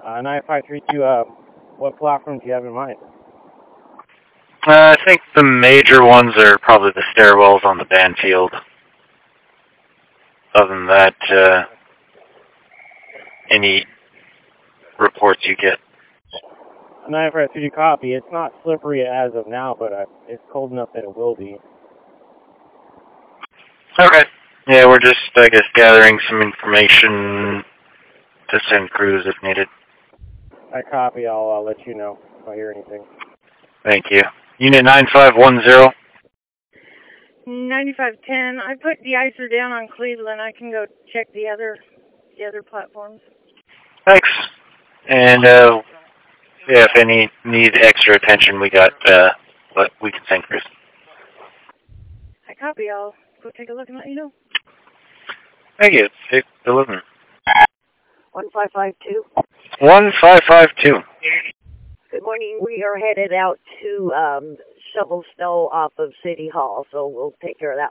9532, what platform do you have in mind? I think the major ones are probably the stairwells on the Banfield. Other than that, any reports you get. 9532 copy. It's not slippery as of now, but it's cold enough that it will be. Okay. Yeah, we're just, I guess, gathering some information to send crews if needed. I copy. I'll let you know if I hear anything. Thank you. Unit 9510. 9510. I put the icer down on Cleveland. I can go check the other platforms. Thanks. And yeah, if any need extra attention, we got what we can send crews. I copy. I'll go take a look and let you know. Thank you. 611. 1552. 1552. Good morning. We are headed out to shovel snow off of City Hall, so we'll take care of that